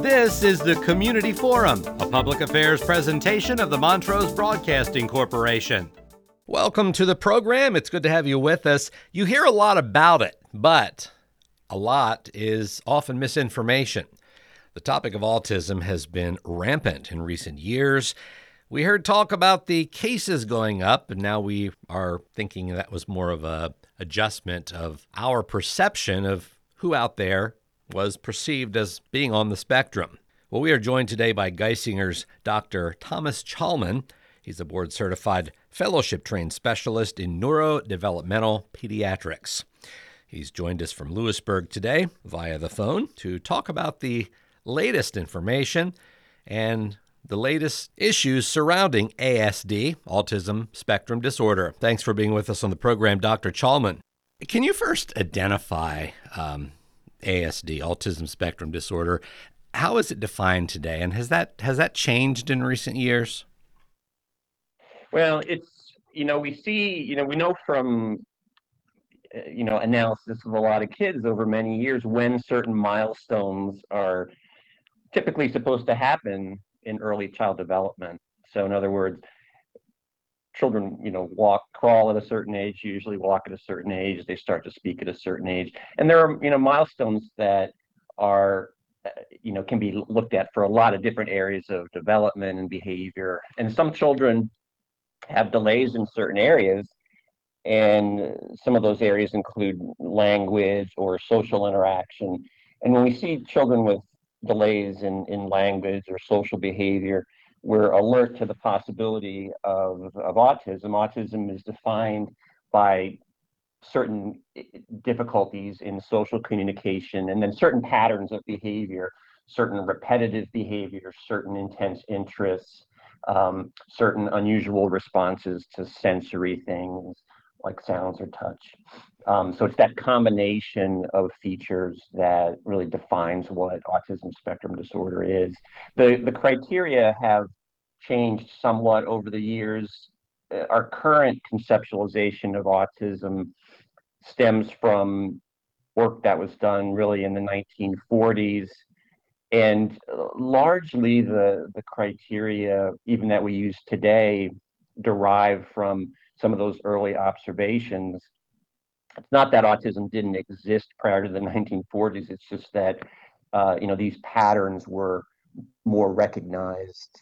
This is the Community Forum, a public affairs presentation of the Montrose Broadcasting Corporation. Welcome to the program. It's good to have you with us. You hear a lot about it, but a lot is often misinformation. The topic of autism has been rampant in recent years. We heard talk about the cases going up, and now we are thinking that was more of a adjustment of our perception of who out there was perceived as being on the spectrum. Well, we are joined today by Geisinger's Dr. Thomas Chalman. He's a board-certified fellowship-trained specialist in neurodevelopmental pediatrics. He's joined us from Lewisburg today via the phone to talk about the latest information and the latest issues surrounding ASD, Autism Spectrum Disorder. Thanks for being with us on the program, Dr. Chalman. Can you first identify ASD, Autism Spectrum Disorder? How is it defined today, and has that changed in recent years? Well, we know from analysis of a lot of kids over many years when certain milestones are typically supposed to happen in early child development. So in other words, children, crawl at a certain age, usually walk at a certain age, they start to speak at a certain age. And there are, milestones that are, can be looked at for a lot of different areas of development and behavior. And some children have delays in certain areas. And some of those areas include language or social interaction. And when we see children with delays in language or social behavior, we're alert to the possibility of autism. Autism is defined by certain difficulties in social communication, and then certain patterns of behavior, certain repetitive behavior, certain intense interests, certain unusual responses to sensory things like sounds or touch. So it's that combination of features that really defines what autism spectrum disorder is. The criteria have changed somewhat over the years. Our current conceptualization of autism stems from work that was done really in the 1940s. And largely the criteria, even that we use today, derive from some of those early observations. It's not that autism didn't exist prior to the 1940s. It's just that, these patterns were more recognized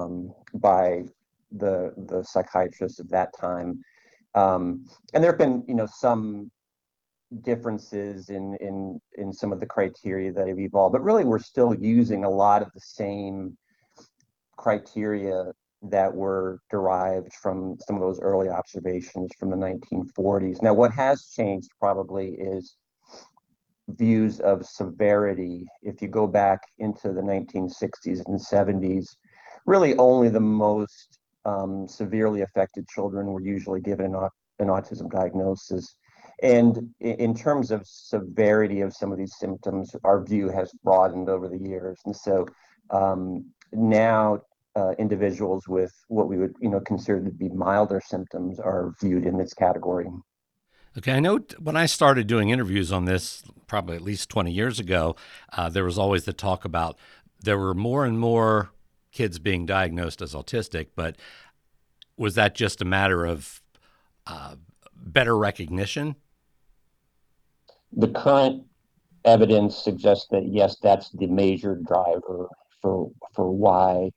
by the psychiatrists of that time. And there have been, some differences in some of the criteria that have evolved, but really we're still using a lot of the same criteria that were derived from some of those early observations from the 1940s. Now, what has changed probably is views of severity. If you go back into the 1960s and 70s, really only the most severely affected children were usually given an autism diagnosis. And in terms of severity of some of these symptoms, our view has broadened over the years. And so now individuals with what we would consider to be milder symptoms are viewed in this category. Okay, I know when I started doing interviews on this, probably at least 20 years ago, there was always the talk about there were more and more kids being diagnosed as autistic, but was that just a matter of better recognition? The current evidence suggests that, yes, that's the major driver for why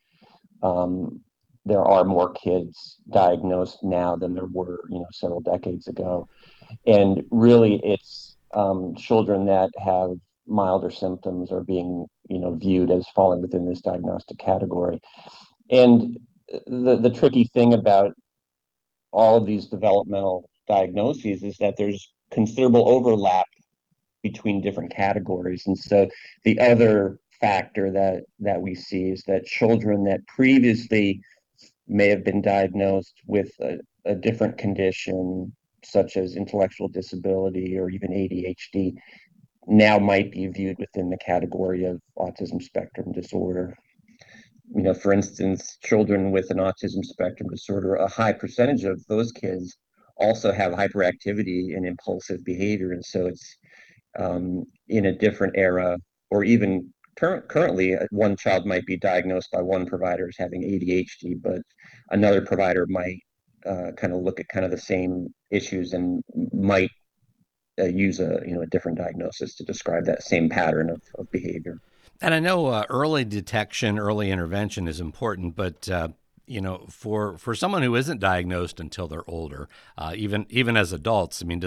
there are more kids diagnosed now than there were, several decades ago. And really, it's children that have milder symptoms are being, viewed as falling within this diagnostic category. And the tricky thing about all of these developmental diagnoses is that there's considerable overlap between different categories. And so the other factor that we see is that children that previously may have been diagnosed with a different condition, such as intellectual disability or even ADHD, now might be viewed within the category of autism spectrum disorder. For instance, children with an autism spectrum disorder, a high percentage of those kids also have hyperactivity and impulsive behavior. And so it's in a different era or even Currently, one child might be diagnosed by one provider as having ADHD, but another provider might kind of look at kind of the same issues and might use a different diagnosis to describe that same pattern of behavior. And I know early detection, early intervention is important, but for someone who isn't diagnosed until they're older, even as adults, I mean,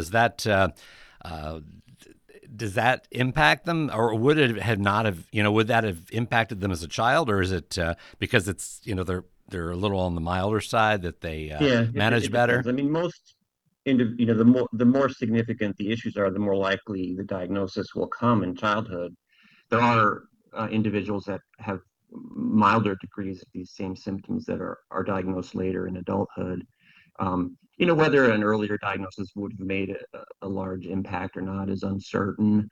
uh, does that impact them, or would it have not have would that have impacted them as a child, or is it because it's they're a little on the milder side that they Yeah, manage it depends. better? I mean, the more significant the issues are, the more likely the diagnosis will come in childhood. There are individuals that have milder degrees of these same symptoms that are diagnosed later in adulthood. Whether an earlier diagnosis would have made a large impact or not is uncertain.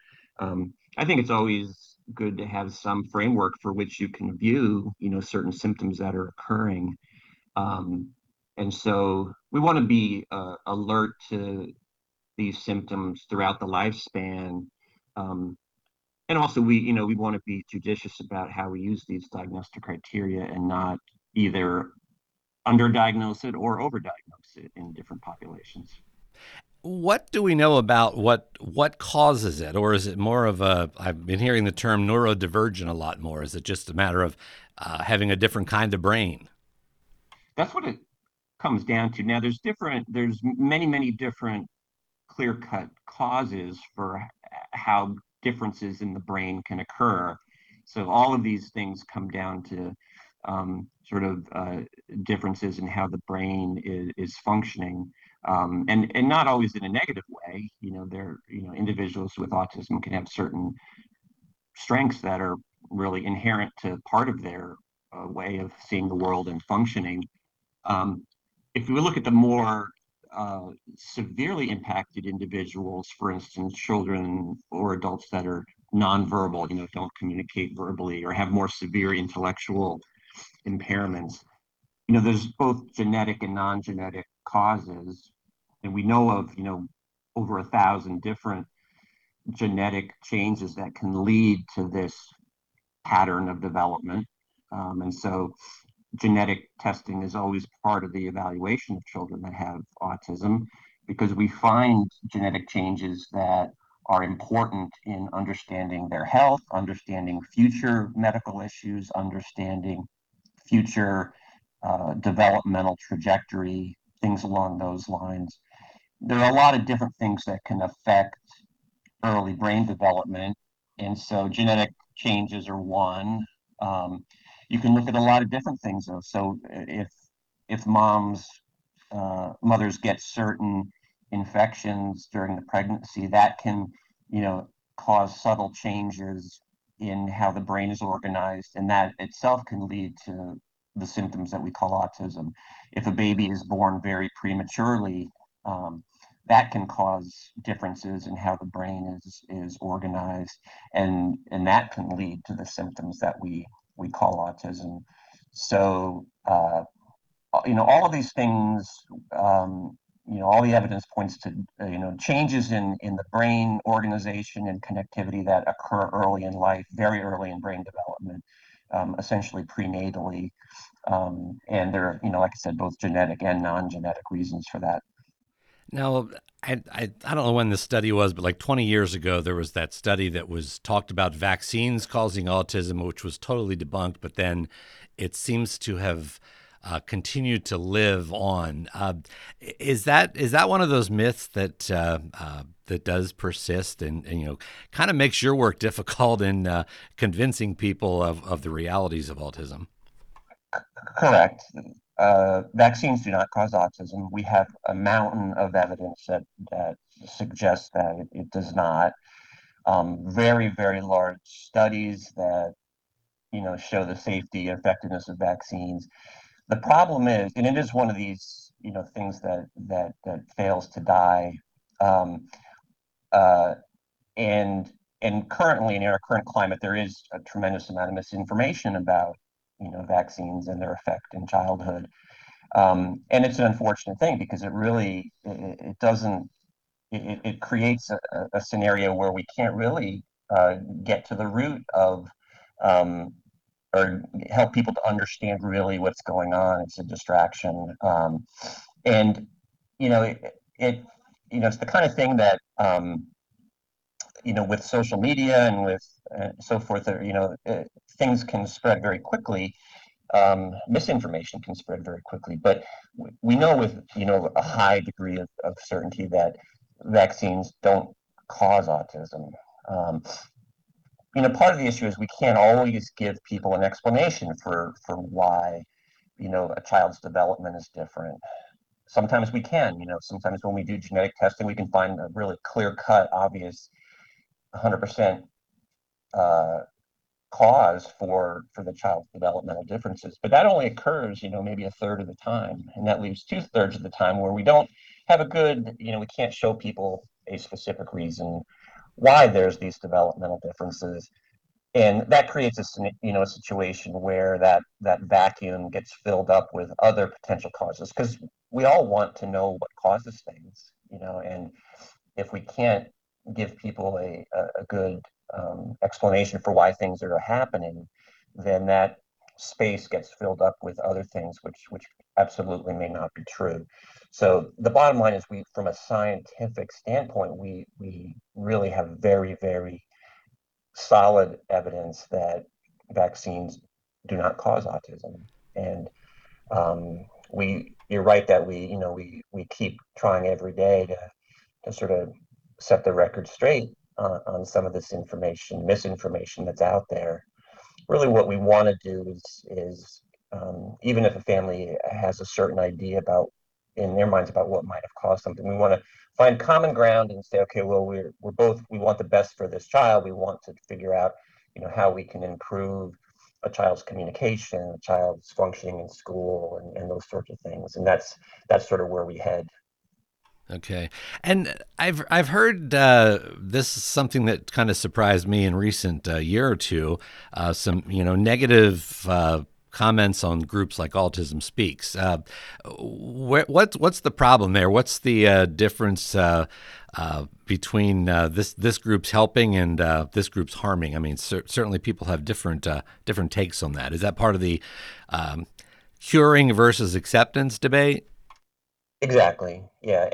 I think it's always good to have some framework for which you can view, certain symptoms that are occurring. Um, and so we want to be alert to these symptoms throughout the lifespan. Um, and also we want to be judicious about how we use these diagnostic criteria and not either underdiagnose it or overdiagnose it in different populations. What do we know about what causes it, or is it more of a? I've been hearing the term neurodivergent a lot more. Is it just a matter of having a different kind of brain? That's what it comes down to. Now, there's many different clear-cut causes for how differences in the brain can occur. So all of these things come down to sort of differences in how the brain is functioning, and not always in a negative way. Individuals with autism can have certain strengths that are really inherent to part of their way of seeing the world and functioning. Um, if we look at the more severely impacted individuals, for instance, children or adults that are nonverbal, don't communicate verbally or have more severe intellectual impairments, there's both genetic and non-genetic causes. And we know of, over 1,000 different genetic changes that can lead to this pattern of development. And so genetic testing is always part of the evaluation of children that have autism because we find genetic changes that are important in understanding their health, understanding future medical issues, understanding future developmental trajectory, things along those lines. There are a lot of different things that can affect early brain development. And so genetic changes are one. Um, you can look at a lot of different things though. So if mothers get certain infections during the pregnancy, that can, you know, cause subtle changes in how the brain is organized, and that itself can lead to the symptoms that we call autism. If a baby is born very prematurely, um, that can cause differences in how the brain is organized, and that can lead to the symptoms that we call autism. So all of these things, all the evidence points to changes in the brain organization and connectivity that occur early in life, very early in brain development, essentially prenatally, and there are, like I said, both genetic and non-genetic reasons for that. Now, I don't know when the study was, but like 20 years ago, there was that study that was talked about vaccines causing autism, which was totally debunked. But then it seems to have continued to live on. Is that one of those myths that does persist and kind of makes your work difficult in convincing people of the realities of autism? Correct. Vaccines do not cause autism. We have a mountain of evidence that suggests that it does not. Very, very large studies that show the safety and effectiveness of vaccines. The problem is, and it is one of these things that fails to die. Um, uh, and currently in our current climate, there is a tremendous amount of misinformation about vaccines and their effect in childhood. And it's an unfortunate thing because it doesn't it creates a scenario where we can't really get to the root of um, or help people to understand really what's going on. It's a distraction, and it it's the kind of thing that with social media and with so forth, things can spread very quickly. Misinformation can spread very quickly, but we know with a high degree of certainty that vaccines don't cause autism. Um, Part of the issue is we can't always give people an explanation for why a child's development is different. Sometimes we can. Sometimes when we do genetic testing, we can find a really clear cut, obvious 100% uh, cause for the child's developmental differences. But that only occurs, maybe a third of the time. And that leaves two-thirds of the time where we don't have a good, we can't show people a specific reason why there's these developmental differences. And that creates a situation where that vacuum gets filled up with other potential causes, because we all want to know what causes things, and if we can't give people a good explanation for why things are happening, then that space gets filled up with other things which absolutely may not be true. So the bottom line is, we, from a scientific standpoint, we really have very, very solid evidence that vaccines do not cause autism. And you're right that we keep trying every day to sort of set the record straight on some of this misinformation that's out there. Really, what we want to do is even if a family has a certain idea in their minds about what might have caused something, we want to find common ground and say, okay, well, we want the best for this child. We want to figure out, how we can improve a child's communication, a child's functioning in school, and those sorts of things. And that's sort of where we head. Okay, and I've heard this is something that kind of surprised me in recent year or two. Some negative comments on groups like Autism Speaks. What's the problem there? What's the difference between this group's helping and this group's harming? I mean, certainly people have different takes on that. Is that part of the curing versus acceptance debate? Exactly. Yeah.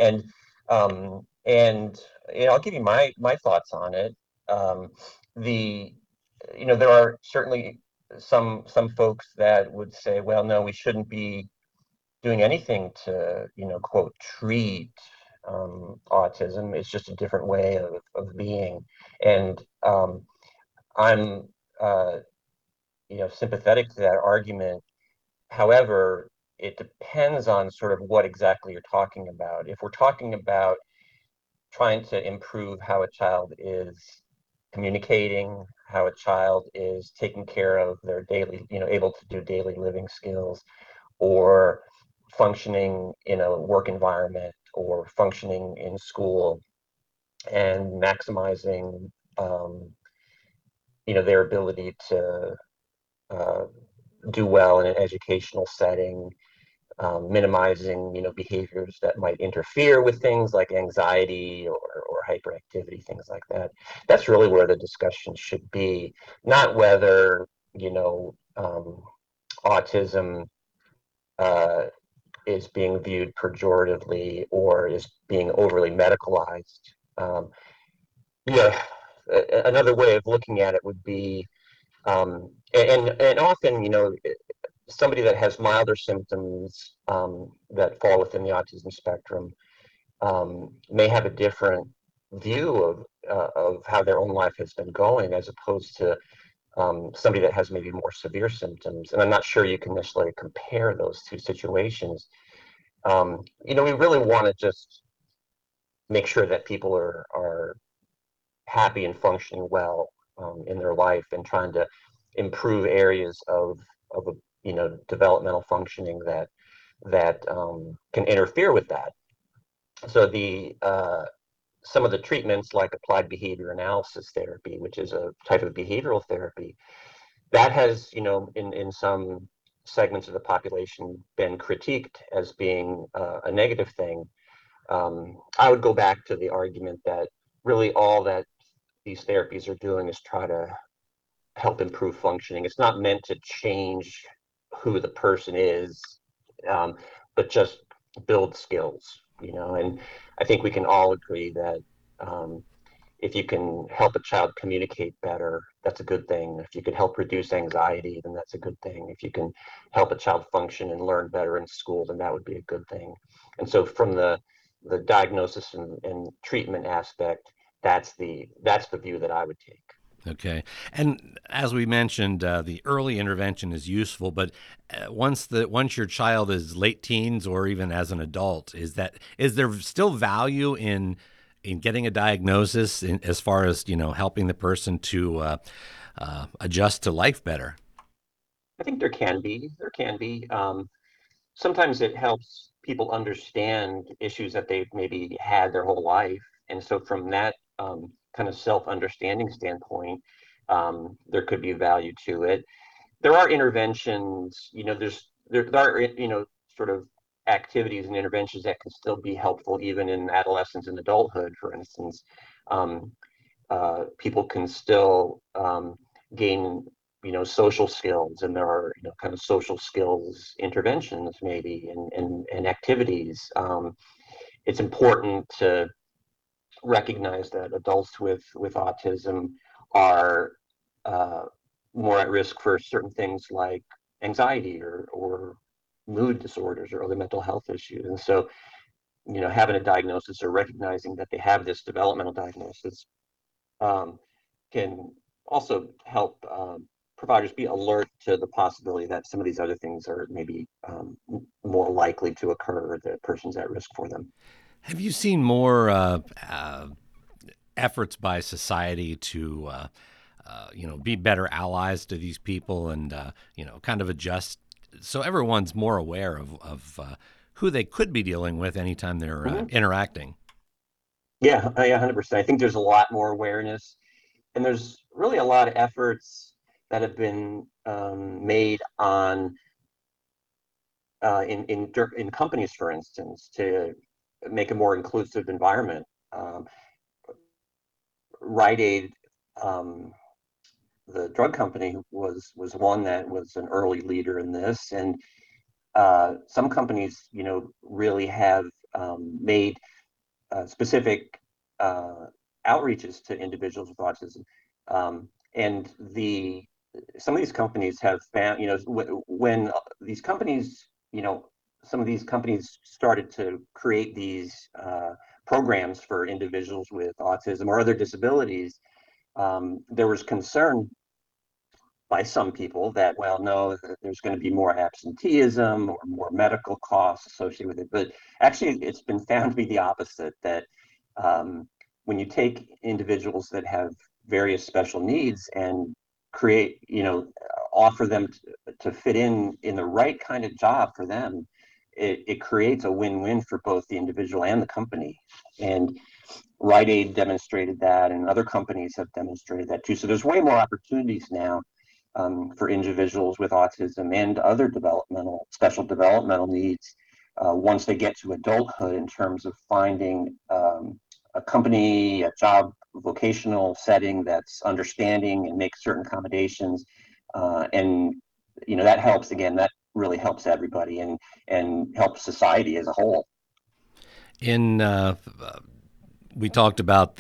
And I'll give you my thoughts on it. Um, the there are certainly some folks that would say, well, no, we shouldn't be doing anything to, quote, treat autism. It's just a different way of being. And I'm sympathetic to that argument. However, it depends on sort of what exactly you're talking about. If we're talking about trying to improve how a child is communicating, how a child is taking care of their daily, able to do daily living skills, or functioning in a work environment, or functioning in school, and maximizing, um, their ability to uh, do well in an educational setting, minimizing behaviors that might interfere with things like anxiety or hyperactivity, things like that. That's really where the discussion should be, not whether autism uh, is being viewed pejoratively or is being overly medicalized. Um, yeah, another way of looking at it would be, and often, somebody that has milder symptoms that fall within the autism spectrum may have a different view of how their own life has been going, as opposed to somebody that has maybe more severe symptoms. And I'm not sure you can necessarily compare those two situations. We really want to just make sure that people are happy and functioning well in their life, and trying to improve areas of a developmental functioning that can interfere with that. So the some of the treatments, like applied behavior analysis therapy, which is a type of behavioral therapy, that has, in some segments of the population, been critiqued as being a negative thing. I would go back to the argument that really all that these therapies are doing is try to help improve functioning. It's not meant to change who the person is, but just build skills, and I think we can all agree that if you can help a child communicate better, that's a good thing. If you can help reduce anxiety, then that's a good thing. If you can help a child function and learn better in school, then that would be a good thing. And so from the diagnosis and treatment aspect, that's the view that I would take. Okay. And as we mentioned, the early intervention is useful, but once your child is late teens or even as an adult, is there still value in getting a diagnosis as far as helping the person to adjust to life better? I think there can be. Sometimes it helps people understand issues that they've maybe had their whole life, and so from that kind of self-understanding standpoint, there could be value to it. There are interventions, there are sort of activities and interventions that can still be helpful even in adolescence and adulthood. For instance, um, people can still gain social skills, and there are kind of social skills interventions maybe and activities. It's important to recognize that adults with autism are uh, more at risk for certain things like anxiety or mood disorders or other mental health issues. And so, having a diagnosis or recognizing that they have this developmental diagnosis um, can also help providers be alert to the possibility that some of these other things are maybe more likely to occur, or the person's at risk for them. Have you seen more efforts by society to be better allies to these people and kind of adjust so everyone's more aware of who they could be dealing with anytime they're Mhm. interacting? Yeah, 100%. I think there's a lot more awareness, and there's really a lot of efforts that have been made on in companies, for instance, to make a more inclusive environment. Um, Rite Aid, um, the drug company, was one that was an early leader in this, and some companies, really have made specific uh, outreaches to individuals with autism. And some of these companies have found, when these companies, some of these companies started to create these programs for individuals with autism or other disabilities, there was concern by some people that, well, no, there's going to be more absenteeism or more medical costs associated with it. But actually, it's been found to be the opposite, that when you take individuals that have various special needs and create, offer them to fit in the right kind of job for them, it creates a win-win for both the individual and the company. And Rite Aid demonstrated that, and other companies have demonstrated that too. So there's way more opportunities now for individuals with autism and other special developmental needs once they get to adulthood, in terms of finding a company, a job, vocational setting that's understanding and makes certain accommodations. And that helps, again, that really helps everybody and helps society as a whole. In We talked about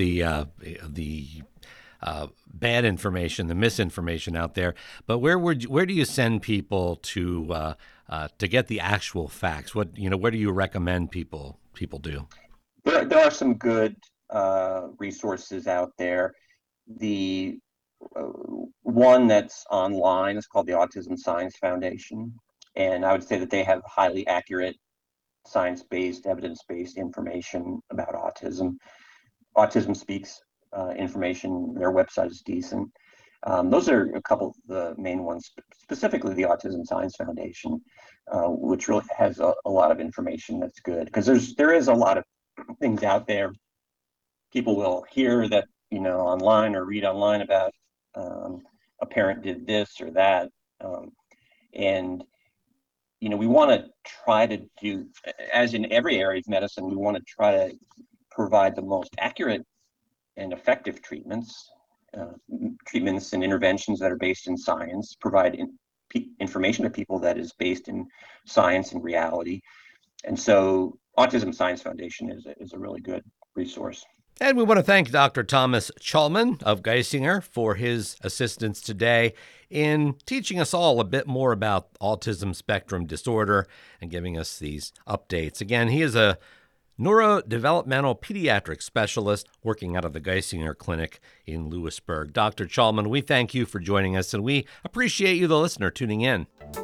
the bad information, the misinformation out there. But where do you send people to get the actual facts? Where do you recommend people do? There are some good resources out there. The uh, one that's online is called the Autism Science Foundation, and I would say that they have highly accurate, science-based, evidence-based information about autism. Autism Speaks information. Their website is decent. Those are a couple of the main ones, specifically the Autism Science Foundation, which really has a lot of information that's good, because there is a lot of things out there. People will hear that, online or read online about a parent did this or that, and we want to try to do, as in every area of medicine, we want to try to provide the most accurate and effective treatments. treatments and interventions that are based in science, provide information to people that is based in science and reality. And so Autism Science Foundation is a really good resource. And we want to thank Dr. Thomas Chalman of Geisinger for his assistance today in teaching us all a bit more about autism spectrum disorder and giving us these updates. Again, he is a neurodevelopmental pediatric specialist working out of the Geisinger Clinic in Lewisburg. Dr. Chalman, we thank you for joining us, and we appreciate you, the listener, tuning in.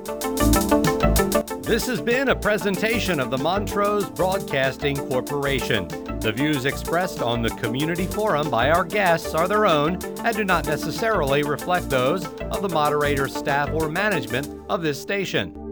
This has been a presentation of the Montrose Broadcasting Corporation. The views expressed on the community forum by our guests are their own and do not necessarily reflect those of the moderator, staff, or management of this station.